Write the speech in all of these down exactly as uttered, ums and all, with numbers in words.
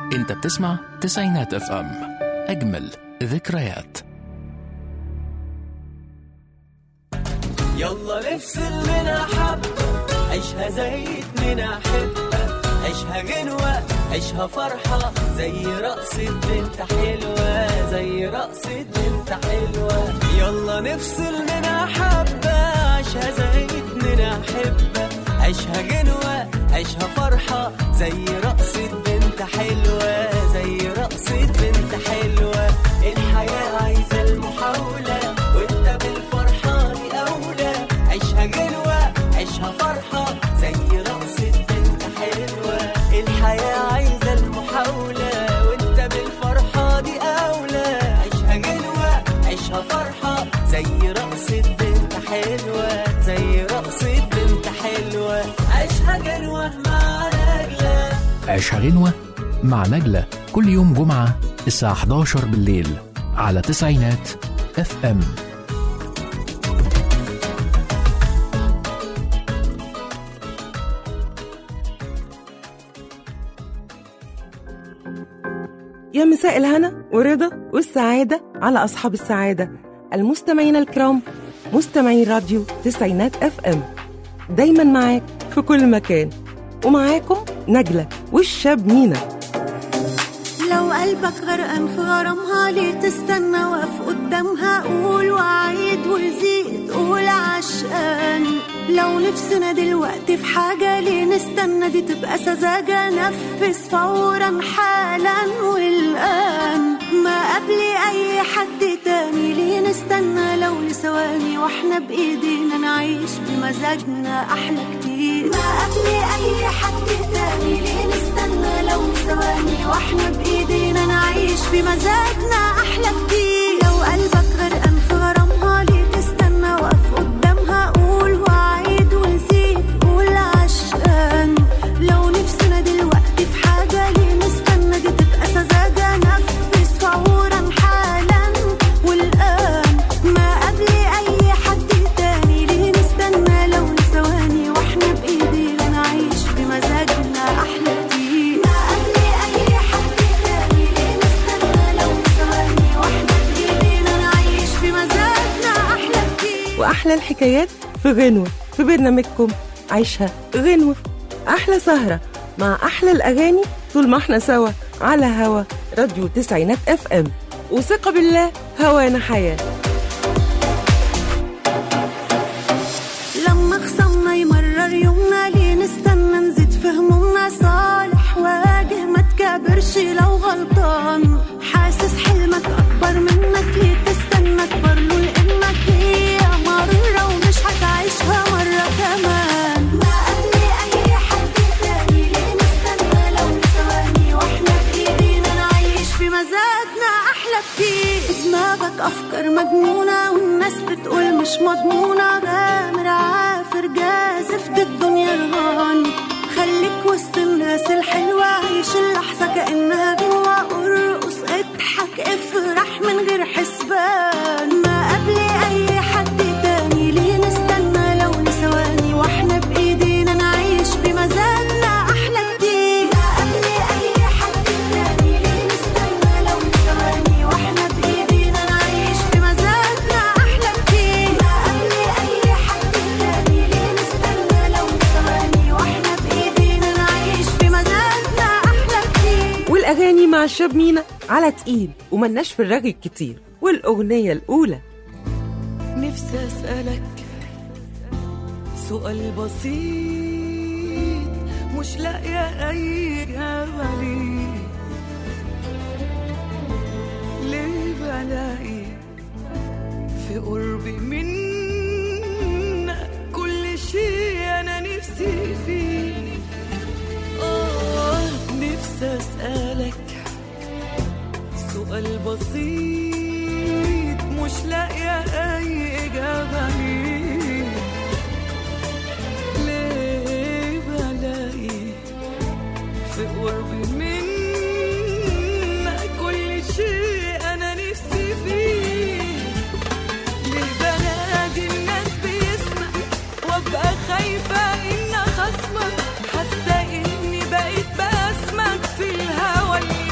انت بتسمع تسعينات اف ام، اجمل ذكريات. يلا نفصل منها حبة، عيشها زي اتنين أحبة، عيشها غنوة، عيشها فرحة، زي رقصة بنت حلوة، زي رقصة بنت حلوة. يلا نفصل منها حبة، عيشها زي اتنين أحبة، عيشها غنوة، عيشها فرحة، زي رقصة بنت حلوة، زي رقصة بنت حلوة. الحياة عايزة المحاولة، وانت بالفرحة دي أولى، عيشها غنوة، عيشها فرحة، زي رقصة بنت حلوة. الحياة عايزة المحاولة، وانت بالفرحة دي أولى، عيشها غنوة، عيشها فرحة، زي رقصة بنت حلوة، زي رقصة بنت حلوة. عيشها غنوة مع نجلة. عيشها غنوة مع نجلة كل يوم جمعة الساعة إحدى عشرة بالليل على تسعينات اف ام. يا مساء الهنا ورضا والسعادة على أصحاب السعادة المستمعين الكرام، مستمعين راديو تسعينات اف ام، دايما معاك في كل مكان، ومعاكم نجلة والشاب مينا. لو قلبك غرقان في غرامها ليه تستنى؟ واقف قدامها قول وعيد وزيد قول عشقان. لو نفسنا دلوقتي في حاجة ليه نستنى؟ دي تبقى سذاجة، نفذ فورا حالا والآن، ما قبل أي حد تاني. ليه نستنى لو لثواني واحنا بإيدينا نعيش بمزاجنا أحلى كتير؟ ما قبل أي حد تاني. ليه نستنى لو لثواني واحنا بإيدينا نعيش بمزاجنا أحلى كتير؟ لو قلبك غرقان في غرامها ليه تستنى؟ وقف قدامها قول وعيد وزيد قول عشقان. لو نفسنا دلوقتي في حاجة ليه نستنى؟ دي تبقى سذاجة، نفذ فورا حالا والآن، ما قبل أي حد تاني. ليه نستنى لو لثواني واحنا بإيدينا نعيش بمزاجنا أحلى كتير؟ ما قبل أي حد تاني. ليه نستنى لو لثواني واحنا بإيدينا نعيش بمزاجنا أحلى كتير؟ وأحلى الحكايات في غنوة، في برنامجكم عيشها غنوة. أحلى سهرة مع أحلى الأغاني طول ما احنا سوا على هوا راديو تسعينات اف ام، وثقة بالله هوانا حياة. لما خصمنا يمرر يومنا ليه نستنى؟ نزيد في همومنا، صالح واجه ما تكابرش لو غلطان. حاسس حلمك أكبر منك ليه تستنى؟ كبر له لأنك هي مرة ومش هتعيشها مرة كمان. ما قبل أي حد تاني. ليه نستنى لو ثواني واحنا بإيدينا نعيش بمزاجنا أحلى كتير؟ في دماغك أفكار مجنونة والناس بتقول مش مضمونة، غامر عافر جازف دي الدنيا رهان. خليك وسط الناس الحلوة، عيش اللحظة كأنها غنوة، ارقص اضحك افرح من غير حسبان. ما قبل أي حد تاني. ليه نستنى لو لثواني واحنا بإيدينا نعيش بمزاجنا أحلى كتير؟ ما قبل أي حد تاني. ليه نستنى لو لثواني واحنا بإيدينا نعيش بمزاجنا أحلى كتير؟ ما قبل أي حد تاني. ليه نستنى لو لثواني واحنا بإيدينا نعيش بمزاجنا أحلى كتير؟ والأغاني مع الشاب مينا على تقيل وملناش في الرغي كتير. والأغنية الأولى نفسي أسألك سؤال بسيط، مش لاقية أي إجابة ليه. ليه بلاقي في قربي منك كل شيء أنا نفسي فيه؟ آه نفسي أسألك سؤال بسيط، مش لاقية أي إجابة ليه. ليه بلاقي في قربي منك كل شيء أنا نفسي فيه؟ ليه بنادي الناس باسمك وأبقى خايفة إن خصمك، حاسة إني بقيت باسمك في الهوا اللي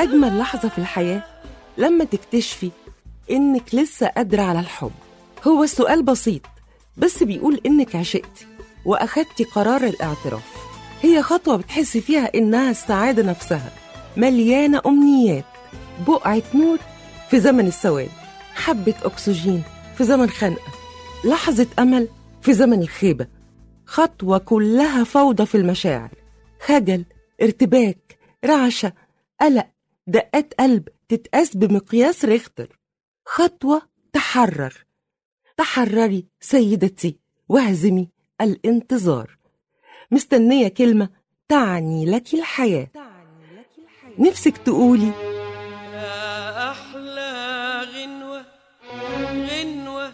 أجمل لحظة في الحياة لما تكتشفي إنك لسه قادرة على الحب. هو السؤال بسيط بس بيقول إنك عشقتي وأخدتي قرار الاعتراف. هي خطوة بتحسي فيها إنها السعادة نفسها، مليانة أمنيات، بقعة نور في زمن السواد، حبة أكسجين في زمن خنقة، لحظة أمل في زمن الخيبة. خطوة كلها فوضى في المشاعر، خجل، ارتباك، رعشة، قلق، دقات قلب تتقاس بمقياس ريختر. خطوة تحرر. تحرري سيدتي واهزمي الانتظار. مستنية كلمة تعني لك الحياة. نفسك تقولي يا أحلى غنوة غنوة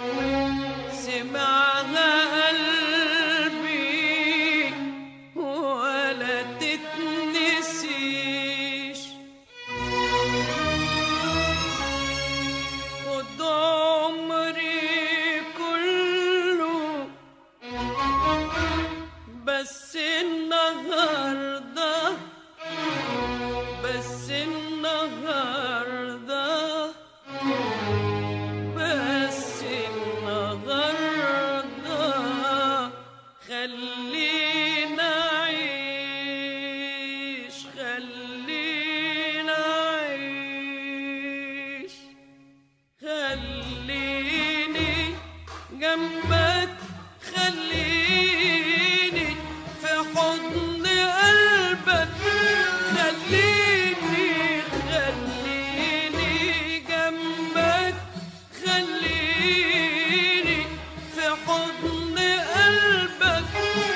سمعها قلبي ولا تتنسيش. خد عمري كله بس النهارده بس النهارده بس النهارده خلينا عيش خلينا عيش خليني جنبك خليني في حضن قلبك خليني خليني جنبك خليني في حضن قلبك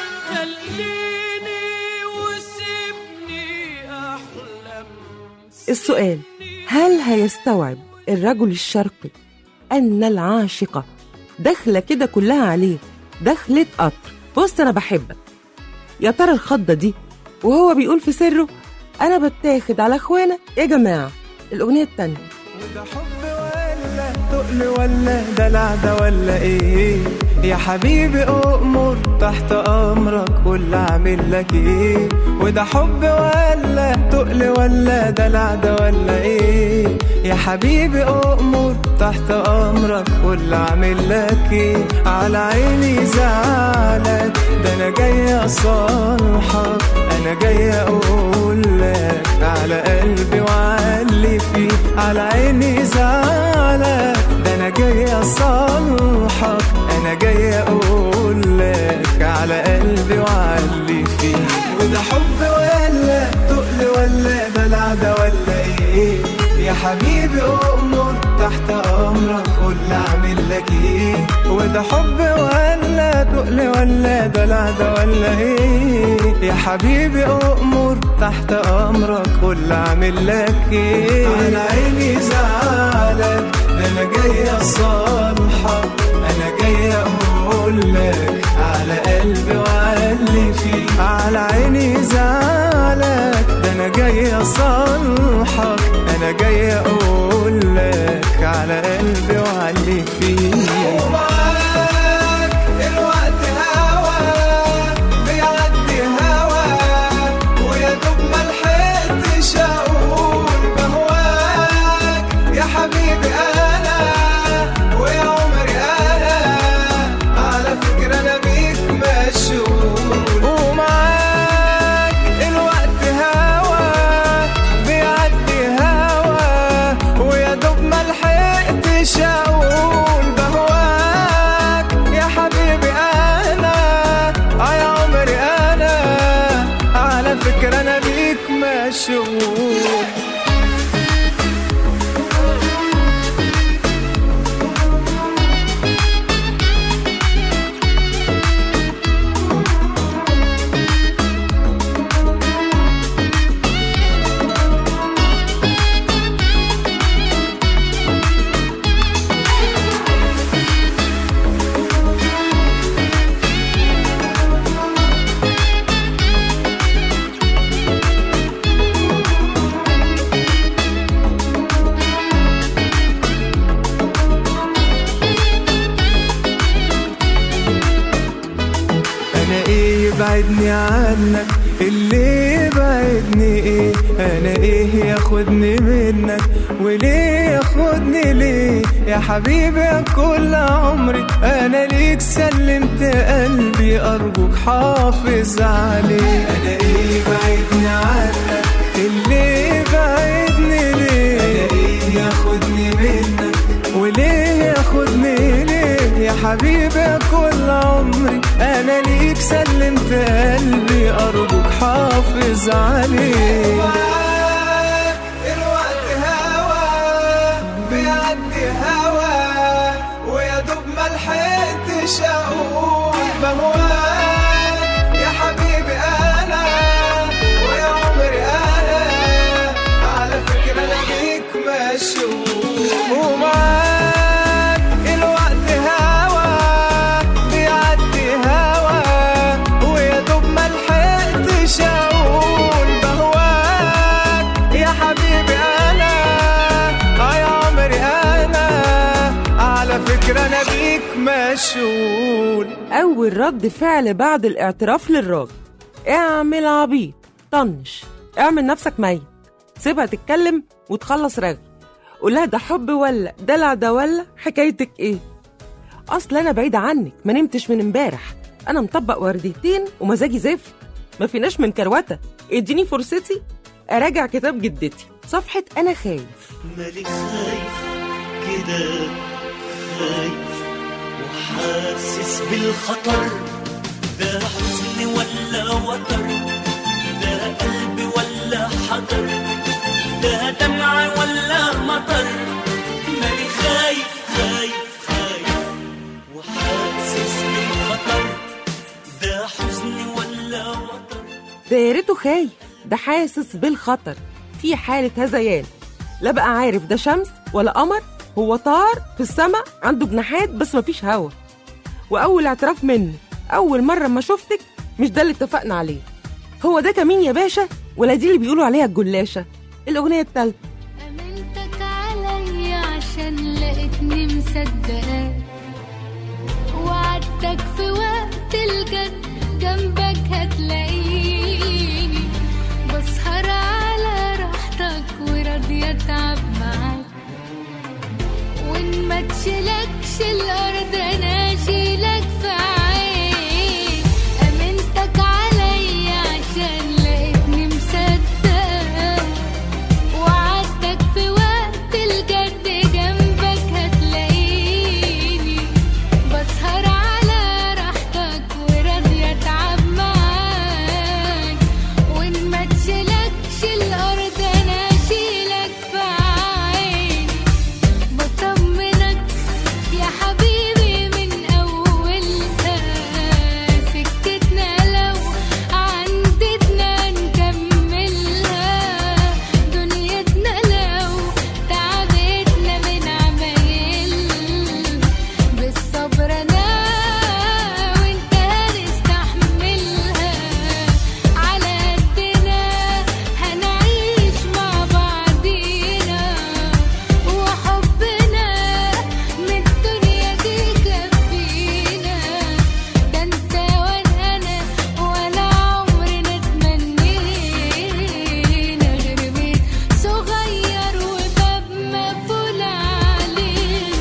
خليني وسيبني أحلم. السؤال: هل هيستوعب الرجل الشرقي أن العاشقة دخلة كده كلها عليه دخلة قطر بص أنا بحبك؟ يا ترى الخضة دي وهو بيقول في سره أنا بتاخد على أخوانا يا جماعة؟ الأغنية التانية: وده حب ولا تقل ولا دلع ده ولا ايه يا حبيبي أؤمر تحت أمرك قول أعمل لك ايه. وده حب ولا تقل ولا دلع ده ولا ايه يا حبيبي أؤمر تحت أمرك قول أعمل لك ايه. على عيني زعلك ده أنا جاي أصالحك أنا جاي أقول لك على قلبي وعلي فيه. على عيني زعلك ده أنا جاي أصالحك أنا جاي أقول لك على قلبي وعلي فيه. وده حب ولا تقل ولا دلع ده ولا إيه يا حبيبي أؤمر تحت أمرك قول أعمل لك إيه. وده حب ولا تقل ولا دلع ده ولا إيه يا حبيبي أؤمر تحت أمرك قول أعمل لك إيه. على عيني زعلك ده أنا جاي أصالحك أنا جاي أقول لك على قلبي وعلي فيه. على عيني زعلك ده أنا جاي أصالحك أنا جاي أقول لك على قلبي وعلي فيه. ومعاك الوقت هوا بيعدي هوا ويا دوب ملحقتش أقول بهواك يا حبيبي أنا ويا عمري أنا على فكرة أنا بيك مشغول. ومعاك الوقت هوا بيعدي هوا ويا دوب ملحقتش يبعدني عنك؟ اللي يبعدني ايه؟ انا ايه ياخدني منك؟ وليه ياخدني ليه يا حبيبي يا كل عمري؟ انا ليك سلمت قلبي، ارجوك حافظ عليه. انا ايه يبعدني عنك؟ اللي يبعدني ليه؟ انا ايه ياخدني منك؟ وليه ياخدني ليه يا حبيبي يا كل عمري؟ انا ليك سلمت قلبي، ارجوك حافظ عليه. الوقت هوا بيعدي هوا، ويا دوب ملحقتش اقول بهواك يا حبيبي انا ويا عمري انا. على فكرة انا بيك مشغول ومعاك. الوقت هوا بيعدي هوا، ويا دوب ملحقتش اقول بهواك يا حبيبي انا يا عمري انا. على فكرة انا بيك مشغول. أول رد فعل بعد الاعتراف للراجل: اعمل عبيط، طنش، اعمل نفسك ميت، سيبها تتكلم وتخلص رغي، قولها ده حب ولا دلع ده ولا حكايتك ايه؟ اصل انا بعيدة عنك، ما نمتش من امبارح، انا مطبق ورديتين ومزاجي زفت، ما فيناش من كروته، اديني فرصتي اراجع كتاب جدتي صفحة انا خايف. مالي خايف كده، خايف وحاسس بالخطر، ده حزن ولا وتر، ده قلب ولا حجر، ده دمع ولا مطر. مالي خايف خايف خايف وحاسس بالخطر، ده حزن ولا وتر. ده يا ريته خايف، ده حاسس بالخطر، في حالة هذيان، لا بقى عارف ده شمس ولا قمر، هو طار في السماء عنده جناحات بس مفيش هوا. وأول اعتراف منه: أول مرة ما شفتك مش ده اللي اتفقنا عليه. هو ده كمين يا باشا ولا دي اللي بيقولوا عليها الجلاشة؟ الأغنية التالتة: أمنتك عليا عشان لقيتني مصدقاك، وعدتك في وقت الجد جنبك هتلاقيني، بسهر على راحتك وراضية أتعب معاك، وإن ما تشيلكش الأرض أنا أشيلك في عيني. أمنتك عليا عشان لقيتني مصدقاك، وعدتك في وقت الجد جنبك هتلاقيني، بسهر على راحتك وراضية أتعب معاك، وإن ما تشيلكش الأرض أنا أشيلك في عيني. بطمنك يا حبيبي من أولها، سكتنا لو عندتنا نكملها، دنيتنا لو تعبتنا من عمايل، بالصبر أنا وإنت هنستحملها، على قدنا هنعيش مع بعضينا، وحبنا من الدنيا دي كفينا، ده انت ولا انا ولا عمرنا تمنينا غير بيت صغير وباب مقفول علينا.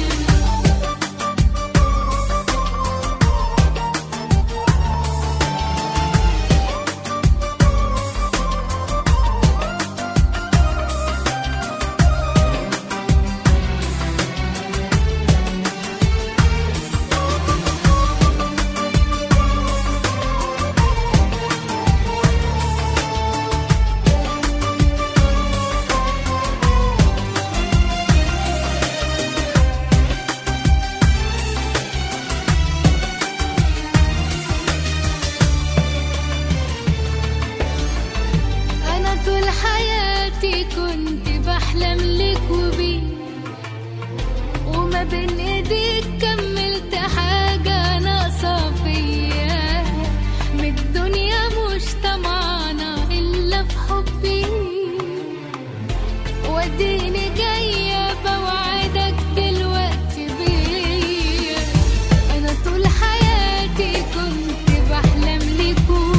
أنا طول حياتي كنت بحلم لك وبيك، وما بين إيديك كملت حاجة ناقصة فيا، من الدنيا مش طمعانة إلا في حبي، وديني جاية بوعدك دلوقتي بيا. أنا طول حياتي كنت بحلم لك وبيك،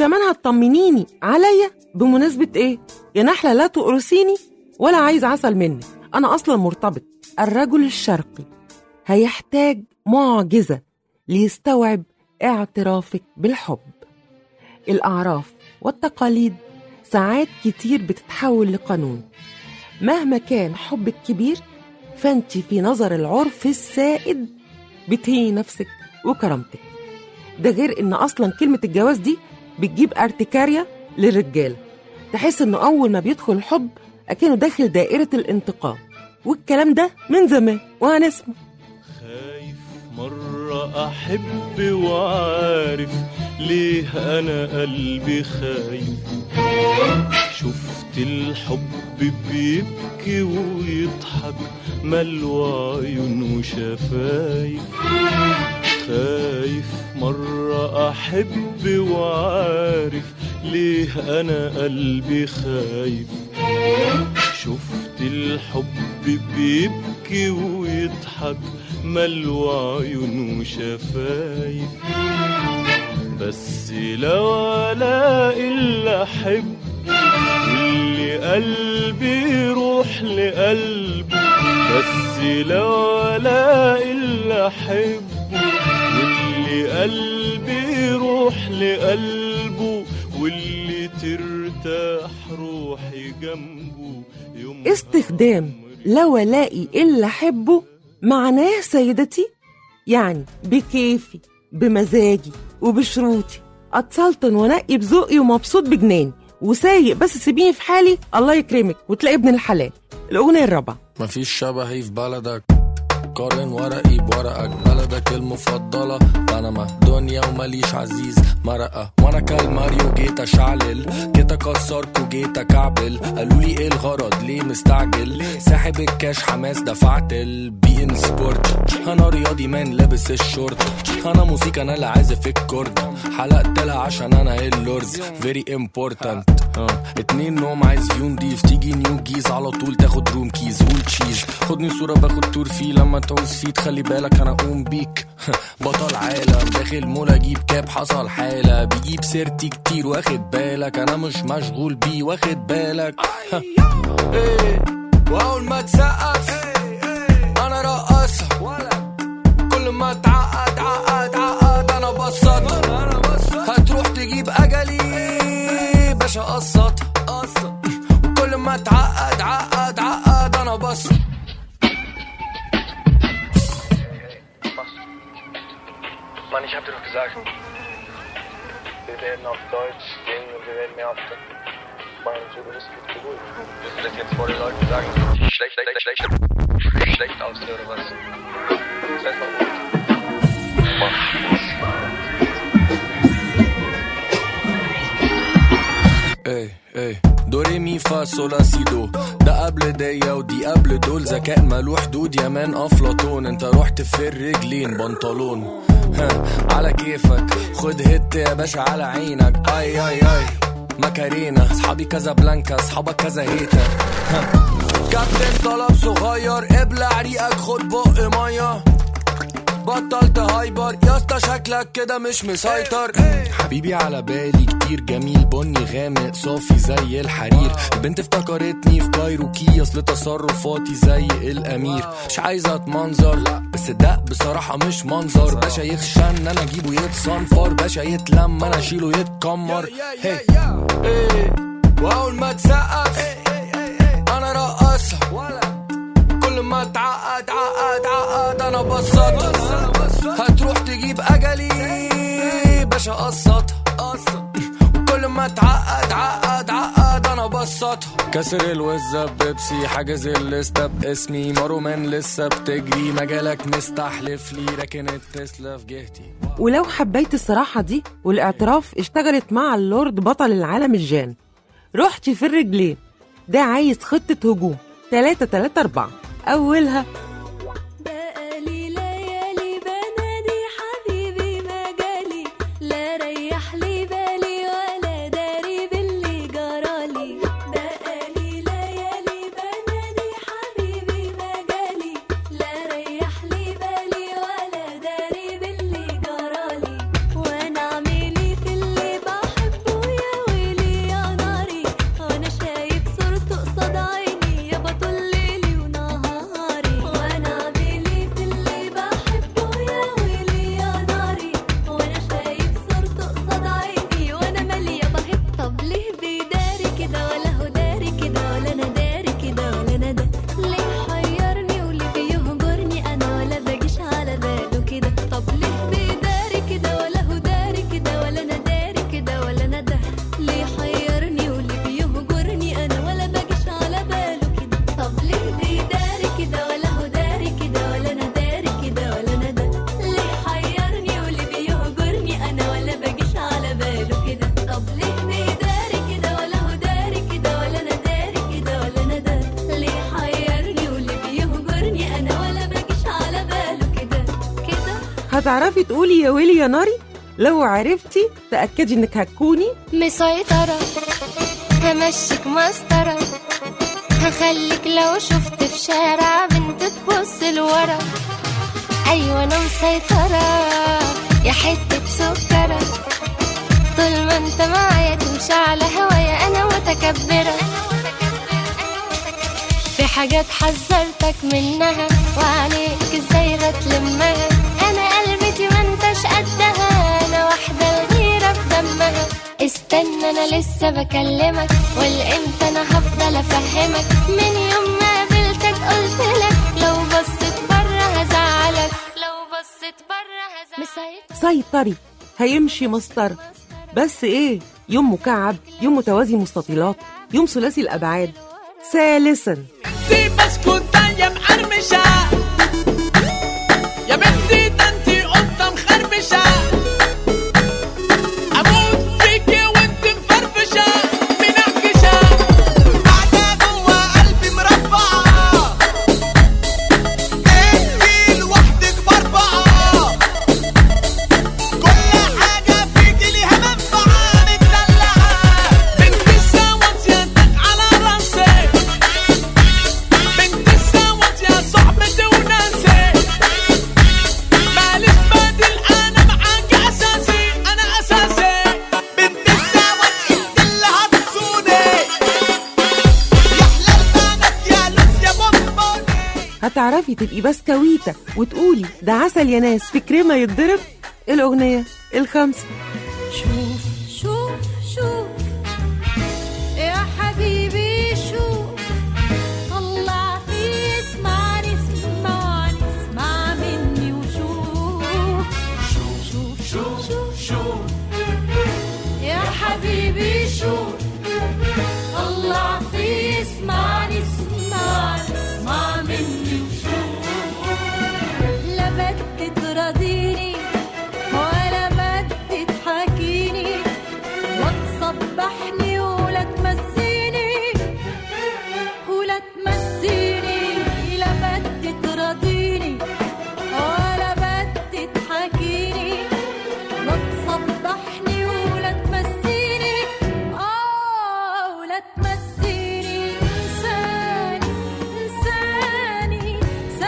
وكمان هتطمنيني عليا بمناسبة ايه؟ يا نحلة لا تقرصيني ولا عايز عسل منك، انا اصلا مرتبط. الرجل الشرقي هيحتاج معجزة ليستوعب اعترافك بالحب. الأعراف والتقاليد ساعات كتير بتتحول لقانون. مهما كان حبك كبير فانت في نظر العرف السائد بتهيني نفسك وكرامتك. ده غير ان اصلا كلمة الجواز دي بتجيب ارتكارية للرجالة، تحس انه اول ما بيدخل الحب اكنه داخل دائرة الانتقام، والكلام ده من زمان وهنسمع. خايف مرة أحب وعارف ليه أنا قلبي خايف. شفت الحب بيبكي ويضحك ملوى عيون وشفايف. خايف مرة أحب وعارف ليه أنا قلبي خايف. شفت الحب بيبكي ويضحك ملوى عيون وشفايف. بس لو ألاقي اللي أحب واللي قلبي يروح لقلبه، بس لو ألاقي اللي أحب واللي قلبي يروح لقلبه، واللي ترتاح روحي جنبه يوم. استخدام لو الاقي اللي احبه معناه سيدتي يعني بكيفي بمزاجي وبشروطي، اتسلطن وانقي بذوقي ومبسوط بجناني وسايق، بس سيبيني في حالي الله يكرمك وتلاقي ابن الحلال. الاغنيه الرابعه. مفيش شبهي في بلدك، قارن ورقي بورقك، بلدك المفضلة بنما دنيا ومليش عزيز مرقة، وانا كالماريو جيت اشعلل، جيت اكسرك وجيت اكعبل، قالولي ايه الغرض ليه مستعجل، ساحب الكاش حماس دفعت البي ان سبورت، انا رياضي مان لابس الشورت، انا موسيقى انا اللي عازف الكورد، حلقت لها عشان انا اللورز فيري امبورتنت. اه اتنين نوم عايز فيو نضيف، تيجي نيو جيز على طول تاخد روم كيز والتشيز، خدني صورة باخد تور فيه لما تعوز فيه تخلي بالك انا اقوم بيك. بطل عالم داخل مول اجيب كاب حصل حالة، بيجيب سيرتي كتير واخد بالك انا مش مشغول بيه واخد بالك. ايه واول ما تسقف انا رقصها، كل ما تعقد عقد عقد انا بسط، هتروح تجيب اجلي باشا قصت، وكل ما تعقد عقد عقد انا بسط. Mann, ich hab dir doch gesagt, wir werden auf Deutsch singen und wir werden mehr auf Mann, so, du bist gut beruhigt. Willst du das jetzt vor den Leuten sagen, dass ich schlecht, schlecht, schlecht, schlecht aussehe oder was? Sei mal gut. Ey, ey, دو ري مي فا سولا سي دو، ده قبل ديا ودي قبل دول، ذكاء مالو حدود يا مان افلاطون، انت رحت في الرجلين بنطلون. ها على كيفك خد هت يا باشا على عينك، اي اي اي ماكارينا، صحابي كازابلانكا صحابك كذا هيتا. كابتن طلب صغير ابلع ريقك خد بق ميه، بطلت هايبر يا اسطى شكلك كده مش مسيطر. حبيبي على بالي كتير جميل بني غامق صافي زي الحرير، البنت افتكرتني في كايروكي اصل تصرفاتي زي الامير، مش عايزه اتمنظر بس ده بصراحه مش منظر، باشا يخشى ان انا اجيبه يتصنفر، باشا يتلم انا اشيله يتكمر. هي ايه واول ما تسقف انا رقصها، كل ما تعقد عقد عقد انا بسط، هتروح تجيب اجلي باشا قصت، وكل ما تعقد عقد عقد انا بسط. كسر الوزة بيبسي حاجز الليسته باسمي، مارومان لسه بتجري مجالك مستحلف لي راكن التسلا في جهتي. ولو حبيت الصراحة دي والاعتراف اشتغلت مع اللورد بطل العالم الجان، رحتي في الرجلين، ده عايز خطة هجوم تلاتة تلاتة أربعة. أولها بقالي ليالي بنادي حبيبي ما جالي، لا ريح لي بالي ولا داري باللي جرالي، بقالي ليالي بنادي حبيبي ما جالي، لا ريح لي بالي ولا داري باللي جرالي، وانا اعملي في اللي بحبه هتعرفي تقولي يا ويلي يا ناري؟ لو عرفتي تأكدي انك هتكوني مسيطرة، همشيك مسطرة، هخليك لو شفت في شارع بنت تبص لورا. أيوة أنا مسيطرة يا حتة سكرة، طول ما انت معايا تمشي على هوايا أنا متكبرة. في حاجات حذرتك منها وعليك ازاي هتلمها، أنا قلبتي ما انتش قدها، أنا واحدة الغيرة في دمها. استنى أنا لسه بكلمك، والإمتى أنا هفضل أفهمك، من يوم ما قابلتك قلتلك لو بصيت برا هزعلك، لو بصيت برا هزعلك. سيطري هيمشي مسطرة، بس ايه؟ يوم مكعب، يوم متوازي مستطيلات، يوم ثلاثي الأبعاد. ثالثا في بسكوتة يا مقرمشة، يا بنتي ده انتي قطة مخربشة، أموت فيكي وانتي مفرفشة منعكشة، قاعدة جوا قلبي مربعة، انتي لوحدك مربعة، كل حاجة فيكي ليها منفعة، متدلعة بنت السواد يدك على راسي، بنت السواد يا صاحبتي وناسي، مالك بدل أنا معاك أساسي، أنا أساسي، بنت السواد انت اللي هتصوني، يا حلال بنات يا لوز يا بونبوني. هتعرفي تبقي بسكويتة وتقولي ده عسل يا ناس في كريمة يتضرب. الأغنية الخامسة شوف شوف شوف يا حبيبي شوف، طلع فيه اسمعني اسمعني اسمع مني وشوف. شوف شوف شوف شوف يا حبيبي شوف، طلع فيه اسمعني اسمعني اسمع مني وشوف. لا بدك تراضيني ولا بدك تحاكيني، وتصبحني ولا تمسيني ولا تمسيني. لا بدك تراضيني ولا بدك تحاكيني، وتصبحني ولا تمسيني اه ولا تمسيني. إنساني إنساني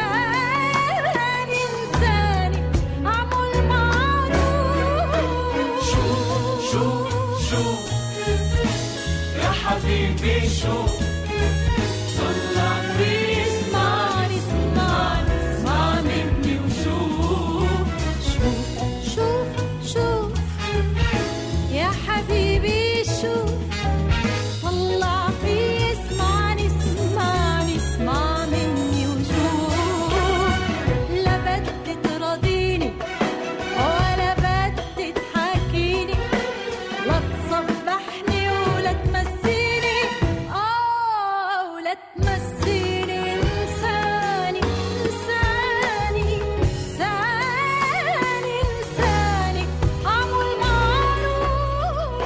إنساني إنساني عمل معروف. شوف شوف شوف يا حبيبي شوف، طلع فيه اسمعني اسمعني اسمع مني وشوف. شوف شوف شوف يا حبيبي شوف، طلع فيه اسمعني اسمعني اسمع مني وشوف. لا بدك تراضيني ولا بدك تحاكيني، لا تصبحني ولا تمسيني اه ولا تمسيني. إنساني إنساني إنساني إنساني عمل معروف.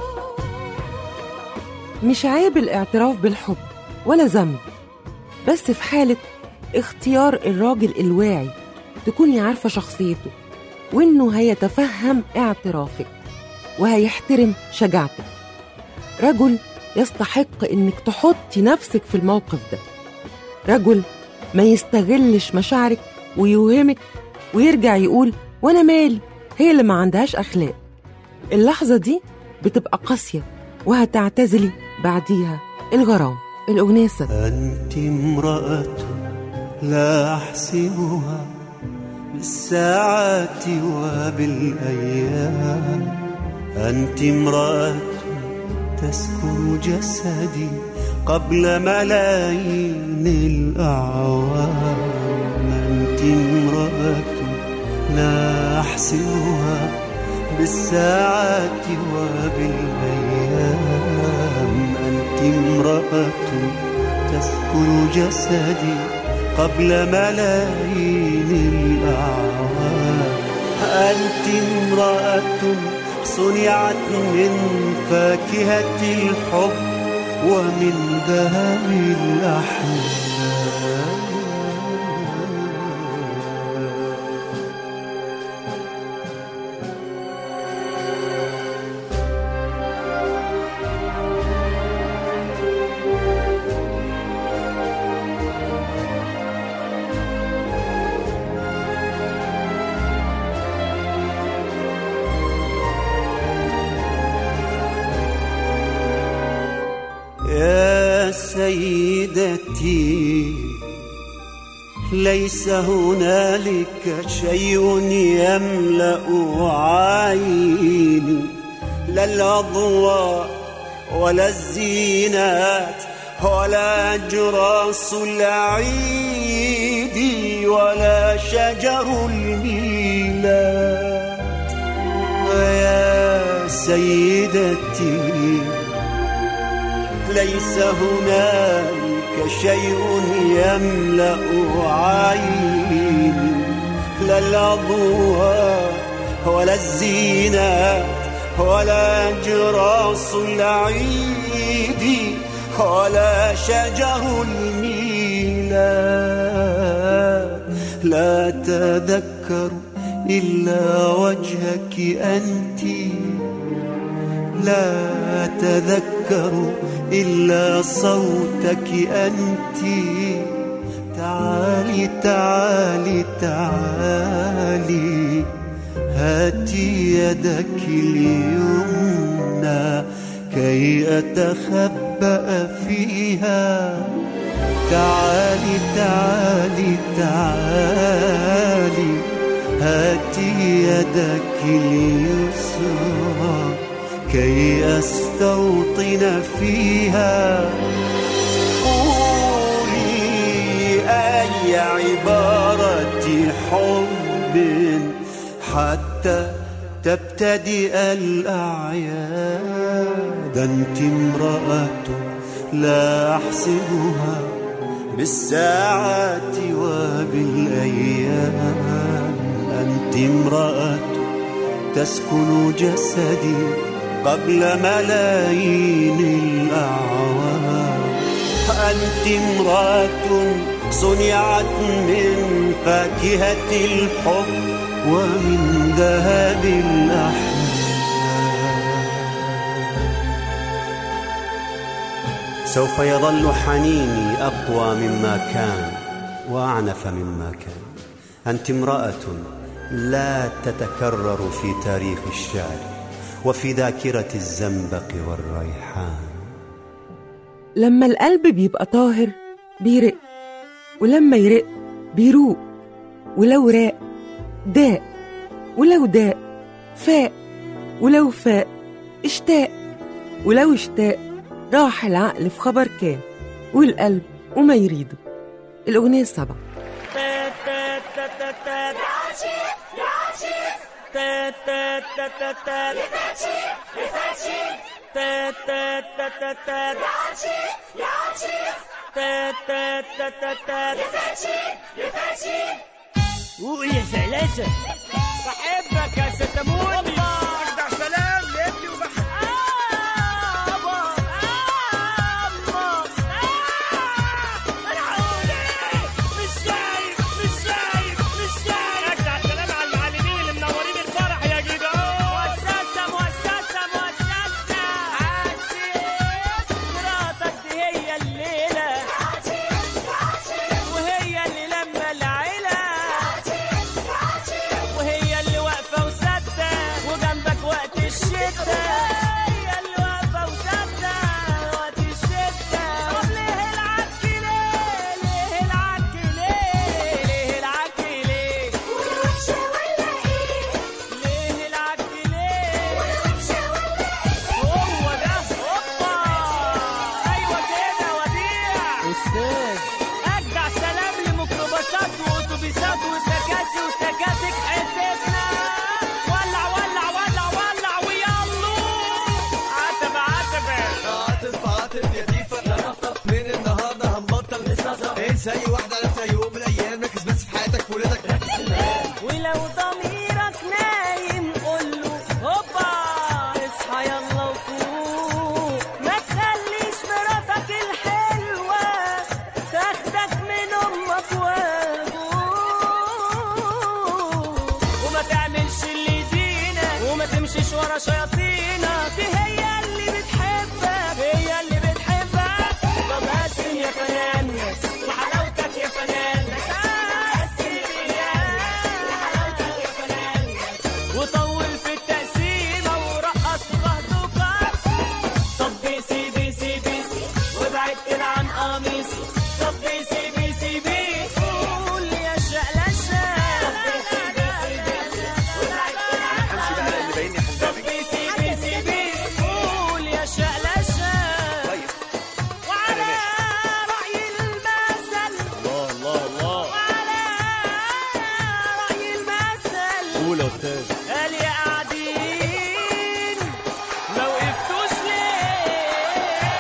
مش عيب الاعتراف بالحب ولا ذنب، بس في حالة اختيار الراجل الواعي تكوني عارفة شخصيته، وإنه هيتفهم اعترافك وهيحترم شجاعتك. رجل يستحق إنك تحطي نفسك في الموقف ده، رجل ما يستغلش مشاعرك ويوهمك ويرجع يقول وأنا مالي، هي اللي ما عندهاش أخلاق. اللحظة دي بتبقى قاسية وهتعتزلي بعديها الغرام. الأغنية السادسة أنت امرأة لا أحسبها بالساعات وبالأيام، أنت امرأة تسكن جسدي قبل ملايين الأعوام، أنت امرأة لا أحسبها بالساعات وبالأيام، أنت امرأة تسكن جسدي قبل ملايين الأعوام، أنت امرأة صنعت من فاكهة الحب ومن ذهب الأحلام، أنتِ ليس هنالك شيء يملأ عيني، لا الأضواء ولا الزينات ولا أجراس العيد ولا شجر الميلاد. ويا سيدتي ليس هنالك شيء يملأ عيني، لا الأضواء ولا الزينات ولا أجراس العيد ولا شجر الميلاد. لا تذكر إلا وجهك أنتِ، لا تذكر إلا صوتك أنتِ. تعالي تعالي تعالي هاتي يدك اليمنى كي أتخبأ فيها. تعالي تعالي تعالي هاتي يدك اليسرى كي أستوطن فيها. قولي أي عبارة حب حتى تبتدئ الأعياد. أنت امرأة لا أحسبها بالساعات وبالأيام. أنت امرأة تسكن جسدي قبل ملايين الأعوام. أنت امرأة صنعت من فاكهة الحب ومن ذهب الأحلام. سوف يظل حنيني أقوى مما كان وأعنف مما كان. أنت امرأة لا تتكرر في تاريخ الشعر وفي ذاكرة الزنبق والريحان. لما القلب بيبقى طاهر بيرق، ولما يرق بيروق، ولو راق داق، ولو داق فاق، ولو فاق اشتاق، ولو اشتاق راح العقل في خبر كان، والقلب وما يريده. الأغنية السبعة. ويا زلازة بحبك يا ستموني. أجدع سلام لابني وبحبك. أجدع سلام لميكروباصات وأوتوبيسات وتكاسي وتكاتك حتتنا. ولع ولع ولع ولع ويالو عتبة عتبة عاطف عاطف يا ديفا نطف من النهارده هنبطل نستظهر. انسى أي واحدة عرفتها يوم من الأيام، ركز بس في حياتك وولادك. ولو ضميرك نايم قوله هوبا اصحى يلا وفوق. ما تخليش مراتك الحلوة تاخدك من أمك وابوك، وما تعملش اللي يدينك وما تمشيش ورا شياطينك. دي هي اللي بتحبك، هي اللي بتحبك. طب قسم يا فنان وحلاوتك يا فنان، وطول في التقسيمة ورقص وبهدوكات. طب بيسي بيسي بيسي وابعد كده عن قميصي. طب تاني. قال يا قاعدين ما وقفتوش ليه؟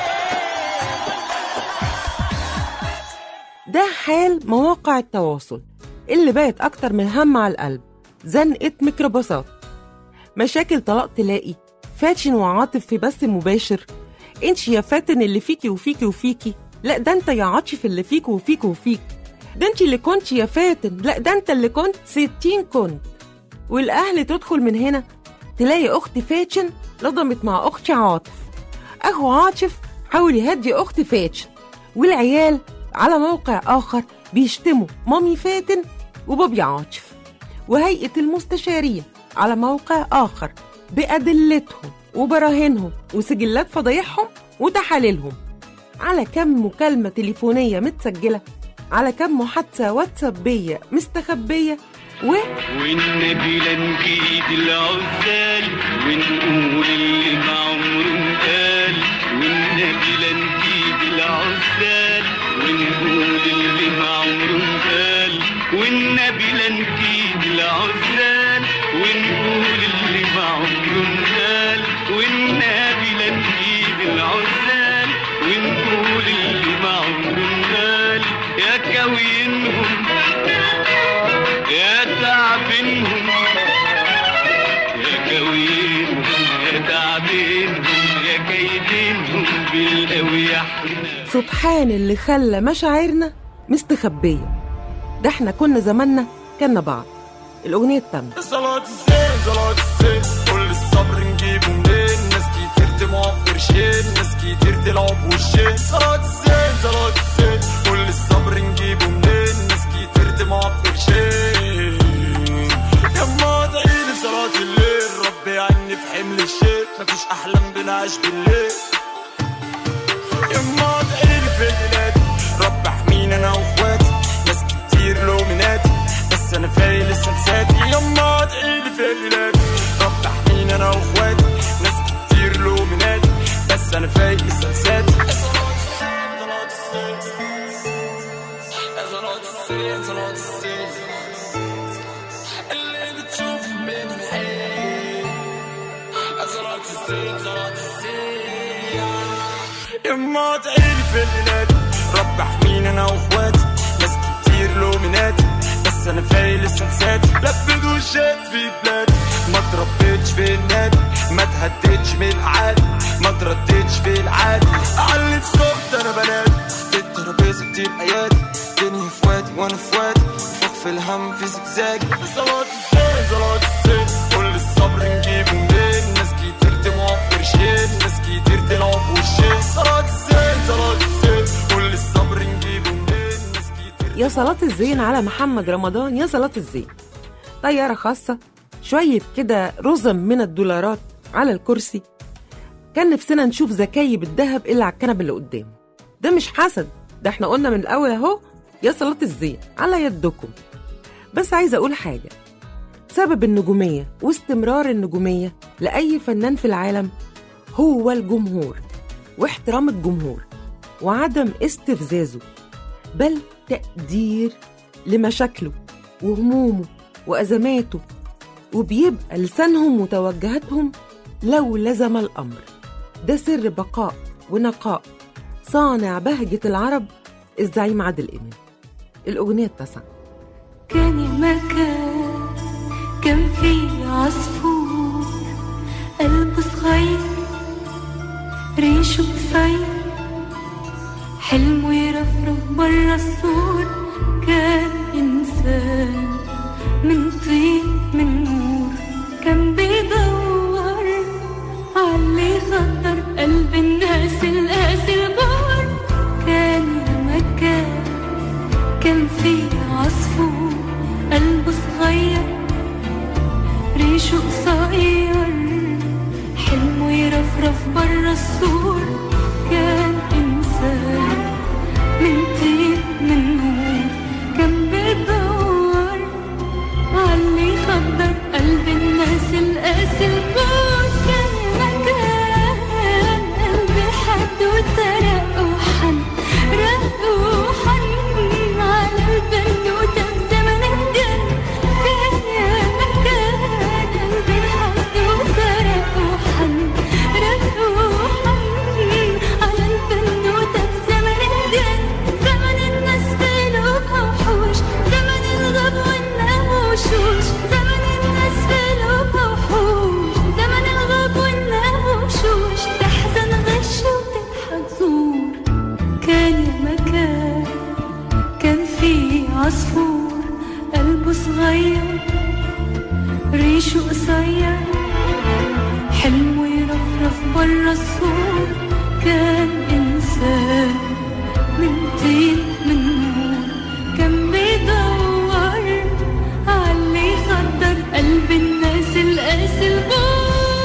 ده حال مواقع التواصل اللي بقت أكتر من هم على القلب، زنقة ميكروباصات، مشاكل طلاق تلاقي، فاتن وعاطف في بث مباشر، انت يا فاتن اللي فيكي وفيكي وفيكي، لا ده انت يا عاطف اللي فيك وفيك وفيك، ده انت اللي كنت يا فاتن، لا ده انت اللي كنت ستين كنت. والأهل تدخل من هنا تلاقي أخت فاتن لضمت مع أخت عاطف، أخو عاطف حاول يهدي أخت فاتن، والعيال على موقع آخر بيشتموا مامي فاتن وبابي عاطف، وهيئة المستشارين على موقع آخر بأدلتهم وبراهينهم وسجلات فضايحهم وتحاليلهم، على كم مكالمة تليفونية متسجلة، على كم محادثة واتسابية مستخبية، و والنبي لا نجيد العزال ونقول اللي ما عمره قال، والنبي لا نجيد العزال ونقول اللي ما عمره قال، والنبي لا نجيد العزال ونقول اللي ما عمره قال، والنبي لا نجيد العزال ونقول اللي ما عمره قال، يا كوينهم يا تعبينهم يا كوينهم يا تعبينهم يا كيدينهم بالقوي احنا. سبحان اللي خلى مشاعرنا مستخبية، ده احنا كنا زماننا كنا بعض. الأغنية التامنة. صلاة الزين صلاة الزين كل الصبر نجيبه منين، ناس كتير تموع في قرشين، ناس كتير تلعب وشين. صلاة الزين صلاة الزين كل الصبر نجيبه منين، ناس كتير تموع في قرشين. يما ادعيلي بصلاة الليل ربي يعني في حمل الشيل، مفيش أحلام بنعيش بالليل. يما ادعيلي في بلادي رب احمينا أنا وإخواتي، ناس كتير لومناتي بس أنا فايق لسه مساتي. يما ادعيلي في بلادي رب احمينا أنا وإخواتي، ناس كتير لومناتي بس أنا فايق لسه مساتي. اللي بتشوف من الحين صلاة الزين صلاة الزين. يما ادعيلي في بلادي رب احمينا أنا وإخواتي، ناس كتير لومناتي بس أنا فايق لسه مساتي. لبد وشات في بلادي ما تربيتش في النادي، ما تهديتش من العادي، ما ترديتش في العادي. علي الصوت أنا بنادي تحت الترابيزة كتير أيادي، الدنيا في وادي وأنا في وادي، فوق في الهم في زجزاجي. صلاة الزين صلاة الزين كل الصبر نجيبه منين، ناس كتير تموع في قرشين، ناس كتير تلعب وشين. صلاة الزين صلاة الزين كل الصبر نجيبه منين، ناس كتير. يا صلاة الزين على محمد رمضان، يا صلاة الزين. طيارة خاصة، شوية كده رزم من الدولارات على الكرسي، كان نفسنا نشوف زكايب الذهب اللي على الكنبة اللي قدامه. ده مش حسد، ده احنا قلنا من الأول اهو يا صلاة الزين على يدكم. بس عايزة أقول حاجة، سبب النجومية واستمرار النجومية لأي فنان في العالم هو الجمهور واحترام الجمهور وعدم استفزازه، بل تقدير لمشاكله وهمومه وأزماته، وبيبقى لسانهم وتوجهاتهم لو لزم الأمر. ده سر بقاء ونقاء صانع بهجة العرب الزعيم عادل إمام. الأغنية التاسعة. كان المكان كان فيه عصفور قلبه صغير ريشه قصير، حلمه يرفرف برا السور، كان إنسان من طين من نور، كان بيدور عاللي خطر قلب الناس القاسي البار. كان يا مكان كان فيه عصفور قلبه صغير ريشه قصير، حلمه يرفرف برا السور، كان إنسان من طين من نور، كان بيدور عاللي خضر قلب الناس القاسي البار. كان مكان قلبي حد وترق وحن رق وحن على البنوتة في زمن الجن. كان يا مكان عصفور قلبه صغير ريشه قصير حلمه يرفرف برا السور كان إنسان من طين من نور كان بيدور عاللي يخدر قلب الناس القاسي البور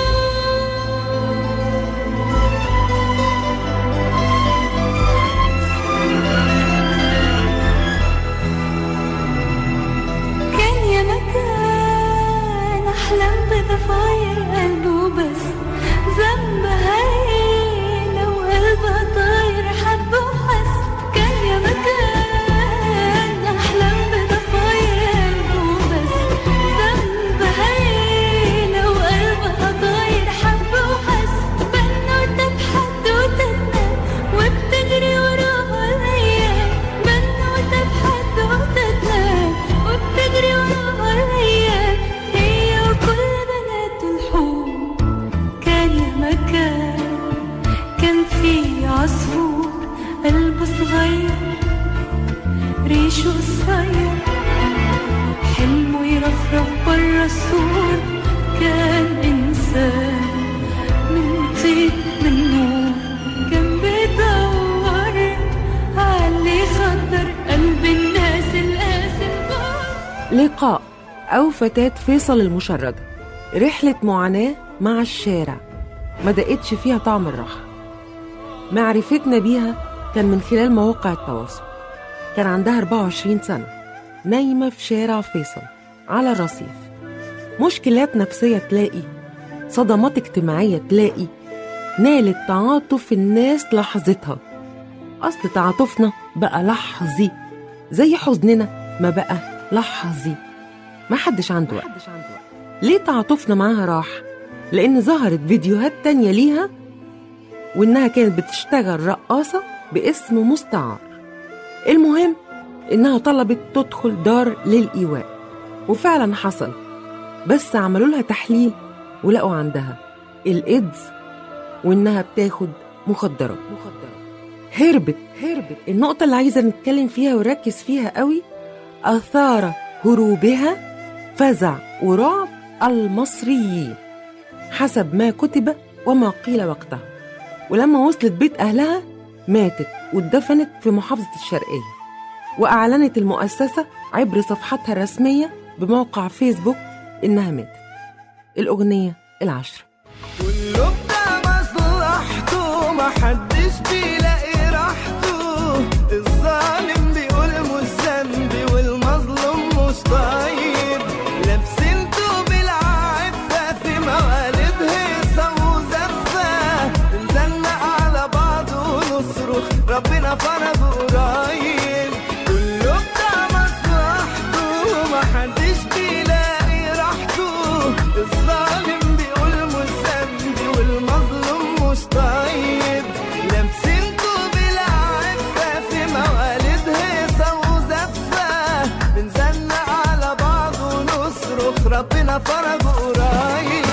ضفاير قلبه بس ذنب هاي لو قلبها طاير حب وحس كان يا مكان أحلم بضفاير قلبه بس ذنب هاي لو قلبها طاير حب وحس بنوتة بحد وتتنام وبتجري وراها الأيام بنوتة بحد وتتنام وبتجري وراها الأيام هي وكل مكان كان في عصفور قلبه صغير ريشه قصير حلمه يرفرف برا السور كان إنسان من طين من نور كان بيدور عاللي يخدر قلب الناس القاسي لقاء أو فتاة فيصل المشردة، رحلة معاناة مع الشارع ما دقتش فيها طعم الراحة. معرفتنا بيها كان من خلال مواقع التواصل. كان عندها أربعة وعشرين سنة، نايمة في شارع فيصل على الرصيف. مشكلات نفسية تلاقي، صدمات اجتماعية تلاقي، نالت تعاطف الناس لحظتها. أصل تعاطفنا بقى لحظي زي حزننا ما بقى لحظي، ما حدش عنده وقت. ليه تعاطفنا معاها راح؟ لأن ظهرت فيديوهات تانية ليها وإنها كانت بتشتغل رقاصة باسم مستعار. المهم إنها طلبت تدخل دار للإيواء، وفعلا حصل، بس عملوا لها تحليل ولقوا عندها الإيدز وإنها بتاخد مخدرات. هربت هربت النقطة اللي عايزة نتكلم فيها ونركز فيها قوي، أثار هروبها فزع ورعب المصريين حسب ما كتب وما قيل وقتها. ولما وصلت بيت أهلها ماتت واتدفنت في محافظة الشرقية. وأعلنت المؤسسة عبر صفحتها الرسمية بموقع فيسبوك إنها ماتت. الأغنية العشرة. كله بتاع مصلحته محدش بيلاقي راحته، الظالم بيقول مش ذنبي والمظلوم مش طيب، لابسين توب العفة في مواليد هيصة وزفة، نزنق على بعض ونصرخ ربنا فرج قريب. كله بتاع مصلحته محدش بيلاقي راحته، الظالم بيقول مش ذنبي والمظلوم مش طيب، لابسين توب العفة في مواليد هيصة وزفة، بنزنق على بعض ونصرخ ربنا فرج قريب.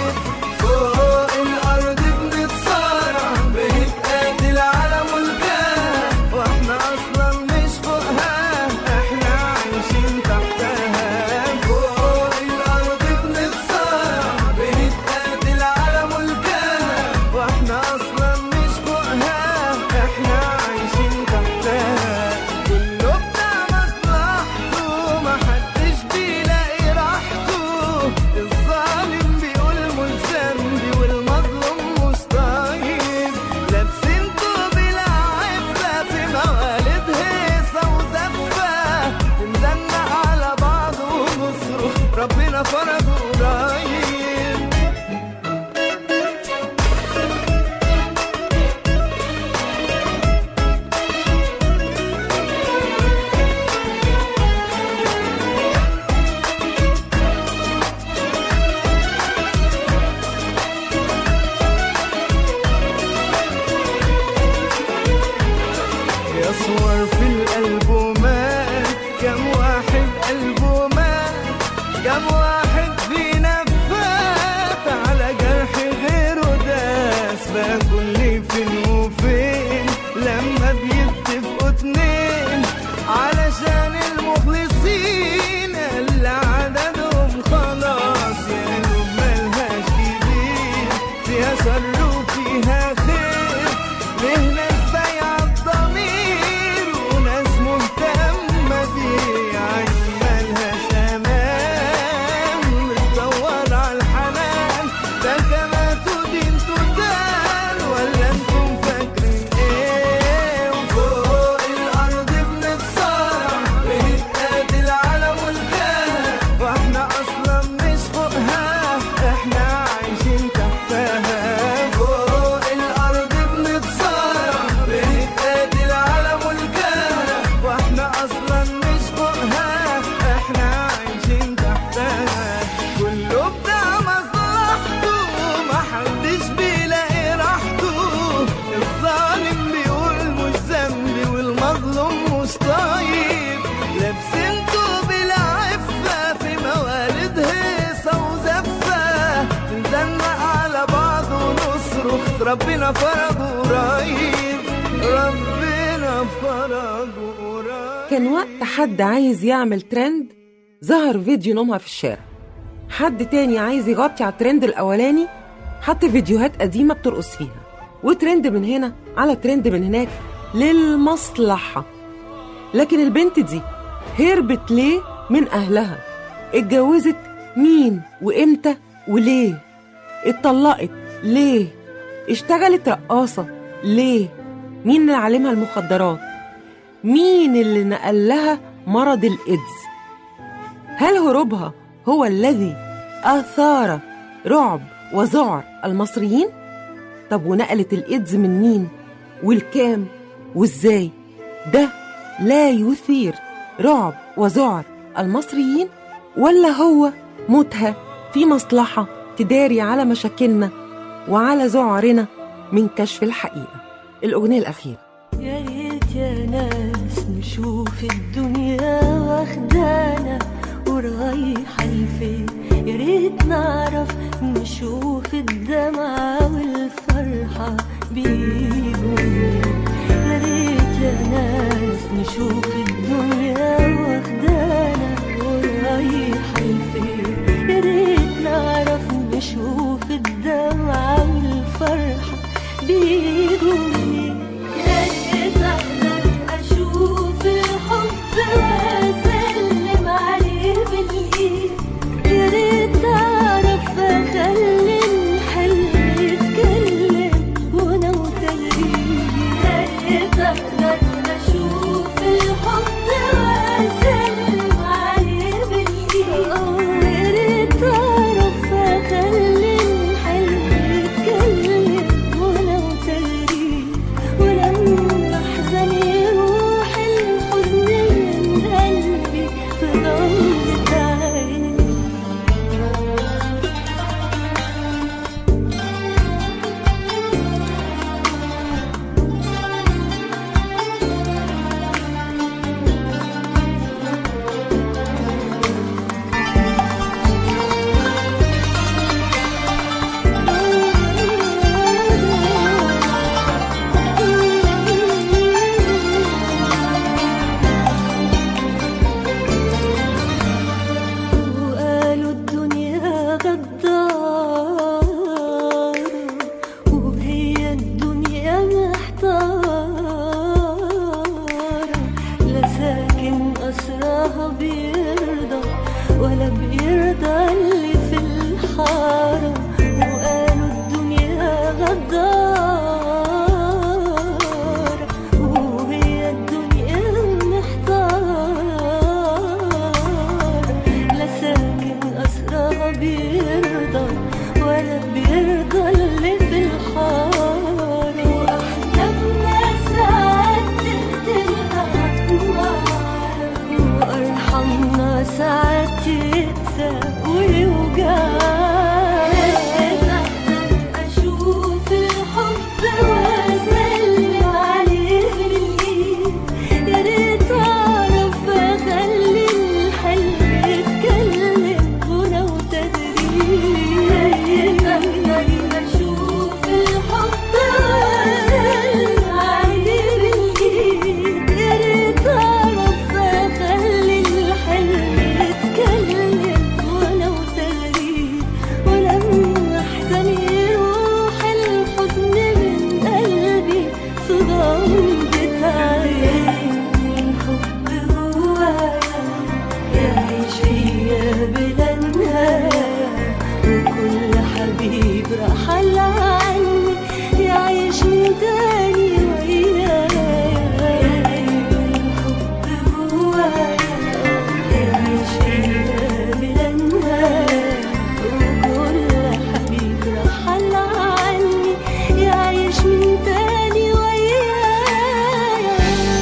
فوق الأرض بنتصارع بنتقاتل على ملكها، واحنا أصلا مش فوقها، احنا عايشين تحتها. فوق الأرض بنتصارع بنتقاتل على ملكها، واحنا أصلا مش فوقها، احنا عايشين تحتها. كله بتاع مصلحته محدش بيلاقي راحته، الظالم بيقول مش ذنبي والمظلوم مش طيب، لابسين توب العفة في مواليد هيصة وزفة، بنزنق على بعض ونصرخ ربنا فرج قريب. يا صور في الألبومات كم واحد قلبه مات، كم واحد ربنا فرجه قريب، ربنا فرجه قريب. كان وقت حد عايز يعمل ترند ظهر فيديو نومها في الشارع، حد تاني عايز يغطي على الترند الأولاني حط فيديوهات قديمة بترقص فيها، وترند من هنا على ترند من هناك للمصلحة. لكن البنت دي هربت ليه من أهلها؟ اتجوزت مين وإمتى وليه؟ اتطلقت ليه؟ اشتغلت رقاصة ليه؟ مين اللي علمها المخدرات؟ مين اللي نقل لها مرض الإيدز؟ هل هروبها هو الذي أثار رعب وذعر المصريين؟ طب ونقلت الإيدز من مين والكام وإزاي؟ ده لا يثير رعب وذعر المصريين، ولا هو موتها في مصلحة تداري على مشاكلنا وعلى ذعرنا من كشف الحقيقة؟ الأغنية الأخيرة. يا ريت يا ناس نشوف الدنيا واخدانا ورايحة لفين، يا ريت نعرف نشوف الدمعة والفرحة بيجوا منين. يا ريت يا ناس نشوف الدنيا واخدانا ورايحة لفين، يا ريت نعرف نشوف الدمعة والفرحة بيجوا منين. يا ريت أقدر أشوف الحب وأسلم عليه بالإيد، يا ريت أعرف أخلي الحلم يتكلم وأنا وتلقيه. يا ريت أقدر أشوف الحب وأسلم عليه بالإيد، يا ريت أعرف أخلي الحلم يتكلم وأنا وتلقيه. ولما أحزن يروح الحزن من قلبي في ضلة عيني. وقالوا الدنيا غدارة وهي الدنيا محتارة، لا ساكن أسراها بيرضى ولا بيرضى اللي في الحارة. وقالوا الدنيا غدارة وهي الدنيا محتارة، لا ساكن أسراها بيرضى ولا بيرضى اللي في الحارة. وأحلامنا ساعات تقتلها نار، وأرحمنا ساعات تقسى ويوجعنا. أشوف الحب وأسلم عليه بالإيد، يا ريت أعرف أخلي الحلم يتكلم ولو تدريب. يا ريت أقدر أشوف الحب وأسلم عليه بالإيد، يا ريت أعرف أخلي الحلم يتكلم ولو تدريب. ولما أحزن يروح الحزن من قلبي في ضلة عيني. الحب هوايا يعيش فيا بلا نهاية، وكل حبيب رحل عني يعيش من تاني ويايا. الحب هوايا يعيش فيا بلا نهاية، وكل حبيب رحل عني يعيش من تاني ويايا.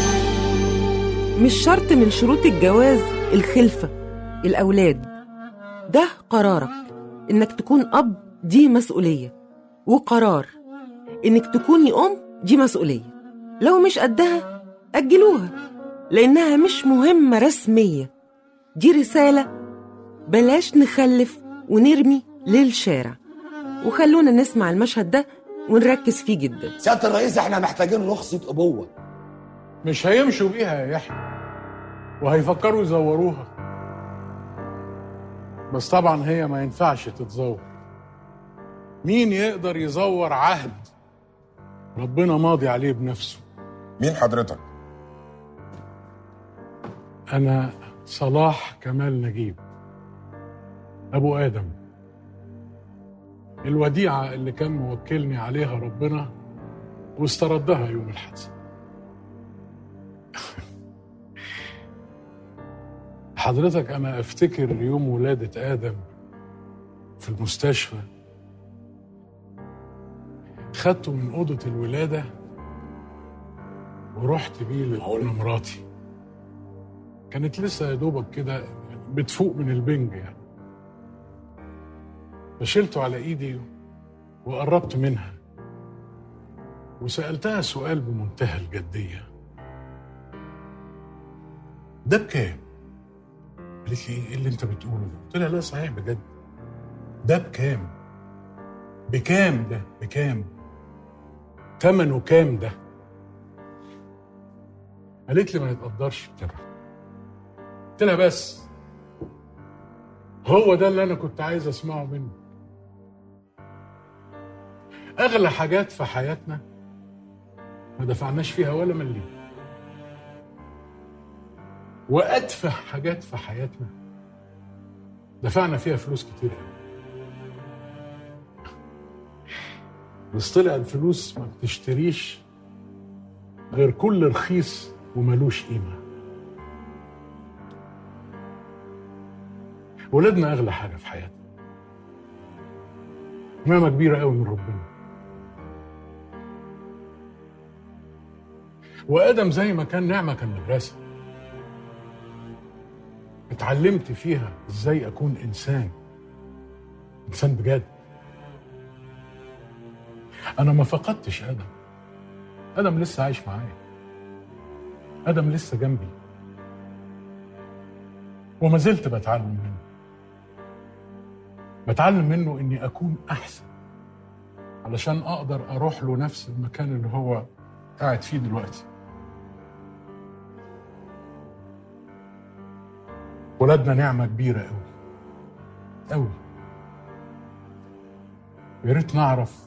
مش شرط من شروط الجواز الخلفة الأولاد، ده قرارك. إنك تكون أب دي مسؤولية، وقرار إنك تكوني أم دي مسؤولية. لو مش قدها أجلوها، لأنها مش مهمة رسمية، دي رسالة. بلاش نخلف ونرمي للشارع. وخلونا نسمع المشهد ده ونركز فيه جدا. سيادة الرئيس احنا محتاجين رخصة أبوة. مش هيمشوا بيها يا يحيى، وهيفكروا يزوروها، بس طبعا هي ما ينفعش تتزور. مين يقدر يزور عهد ربنا ماضي عليه بنفسه؟ مين حضرتك؟ أنا صلاح كمال نجيب، أبو آدم، الوديعة اللي كان موكلني عليها ربنا واستردها يوم الحادثة. حضرتك أنا أفتكر يوم ولادة آدم في المستشفى، خدته من أوضة الولادة ورحت بيه لأولى مراتي، كانت لسه يا دوبك كده بتفوق من البنج يعني، فشلته على إيدي وقربت منها وسألتها سؤال بمنتهى الجدية: ده بكام؟ قالت لي: ايه اللي انت بتقوله ده؟ قلت لها: لا صحيح بجد، ده بكام؟ بكام ده؟ بكام؟ ثمنه كام ده؟ قالت لي: ما يتقدرش بتمن. قلت لها: بس هو ده اللي انا كنت عايز اسمعه منه. اغلى حاجات في حياتنا ما دفعناش فيها ولا مليم، وأتفه حاجات في حياتنا دفعنا فيها فلوس كتير قوي. بس طلع الفلوس ما بتشتريش غير كل رخيص وملوش قيمة. ولادنا أغلى حاجة في حياتنا، نعمة كبيرة قوي من ربنا. وآدم زي ما كان نعمة كان مدرسة اتعلمت فيها ازاي اكون انسان انسان بجد. انا ما فقدتش ادم، ادم لسه عايش معايا، ادم لسه جنبي، وما زلت بتعلم منه. بتعلم منه اني اكون احسن علشان اقدر اروح له نفس المكان اللي هو قاعد فيه دلوقتي. ولادنا نعمة كبيرة قوي قوي. يا ريت نعرف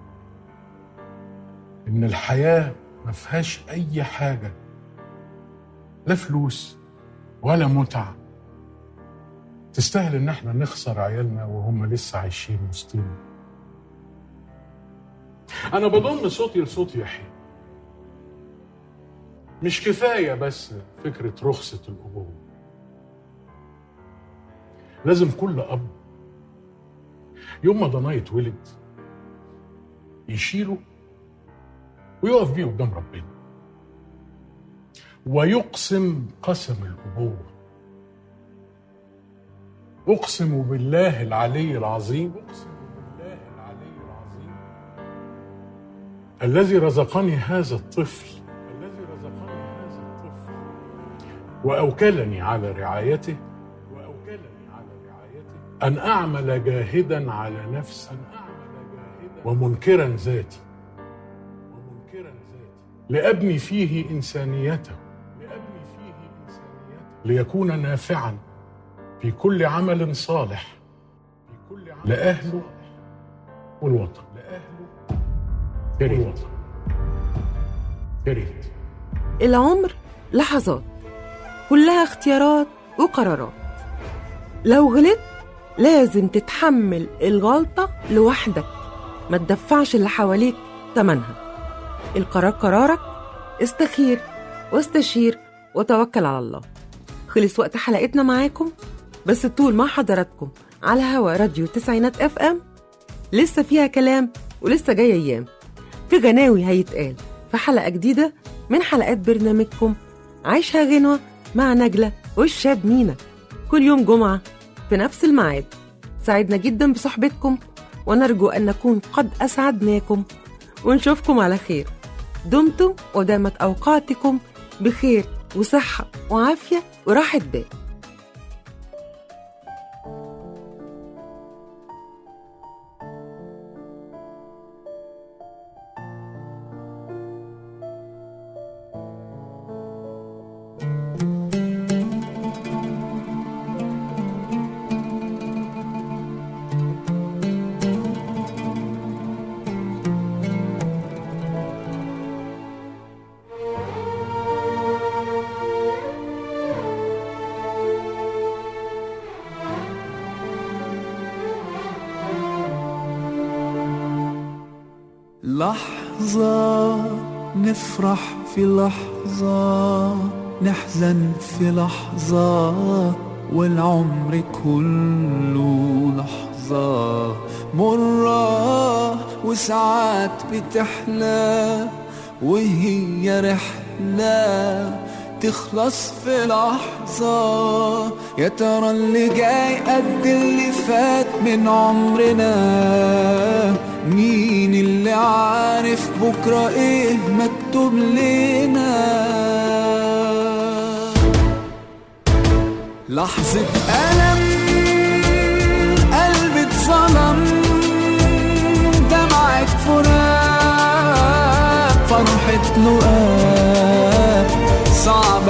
إن الحياة ما فيهاش أي حاجة، لا فلوس ولا متعة، تستاهل إن احنا نخسر عيالنا وهم لسه عايشين وسطينا. أنا بضم صوتي لصوت يحيى. مش كفاية بس فكرة رخصة الأبوة، لازم كل أب يوم ما ضناه يتولد يشيله ويقف بيه قدام ربنا ويقسم قسم الأبوة. أقسم بالله العلي العظيم، أقسم بالله العلي العظيم الذي رزقني هذا الطفل، الذي رزقني هذا الطفل وأوكلني على رعايته، أن أعمل جاهدا على نفسي ومنكرا ذاتي لأبني فيه إنسانيته، ليكون نافعا في كل عمل صالح لأهله والوطن. يا ريت. العمر لحظات كلها اختيارات وقرارات. لو غلطت لازم تتحمل الغلطة لوحدك، ما تدفعش اللي حواليك تمنها. القرار قرارك، استخير واستشير وتوكل على الله. خلص وقت حلقتنا معاكم، بس طول ما حضراتكم على هوا راديو تسعينات اف ام لسه فيها كلام ولسه جاي ايام. في غناوي هيتقال في حلقة جديدة من حلقات برنامجكم عيشها غنوة مع نجلة والشاب مينا، كل يوم جمعة في نفس الميعاد. سعدنا جدا بصحبتكم ونرجو أن نكون قد أسعدناكم، ونشوفكم على خير. دمتم ودامت أوقاتكم بخير وصحة وعافية وراحة بال. لحظة نفرح في لحظة، نحزن في لحظة، والعمر كله لحظة مرة، وساعات بتحلى وهي رحلة تخلص في لحظة. يا ترى اللي جاي قد اللي فات من عمرنا؟ مين اللي عارف بكرة ايه مكتوب لنا؟ لحظة ألم قلبي اتظلم، دمعة فراق، فرحة لقاء، صعبة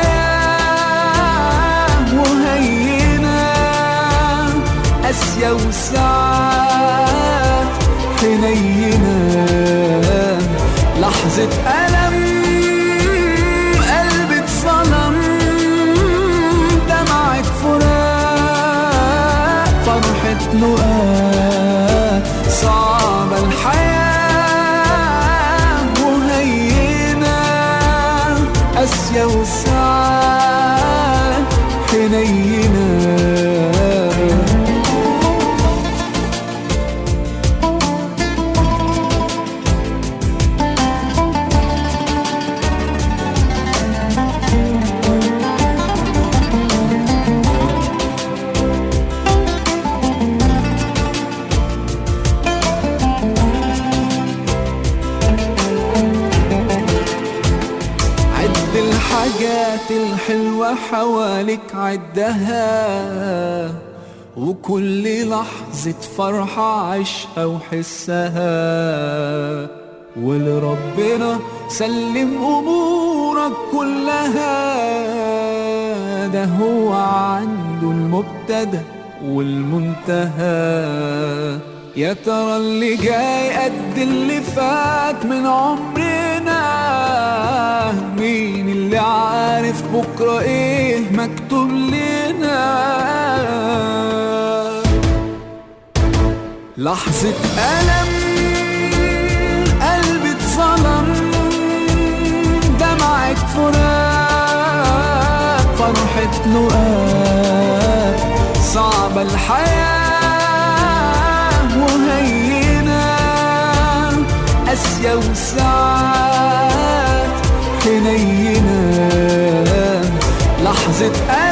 الحياة وهينة، قاسية وساعات حنينة. لحظة ألم قلبي اتظلم، دمعة فراق، فرحة لقاء، صعبة الحياة وهينة، قاسية وساعات حنينة. الحاجات الحلوة حواليك عدها، وكل لحظة فرحة عيشها وحسها، ولربنا سلم أمورك كلها، ده هو عنده المبتدأ والمنتهى. يا ترى اللي جاي قد اللي فات من عمرنا؟ مين اللي عارف بكرة ايه مكتوب لنا؟ لحظة ألم قلبي اتظلم، دمعة فراق، فرحة لقاء، صعبة الحياة وهينة، قاسية وساعات حنينة. لحظة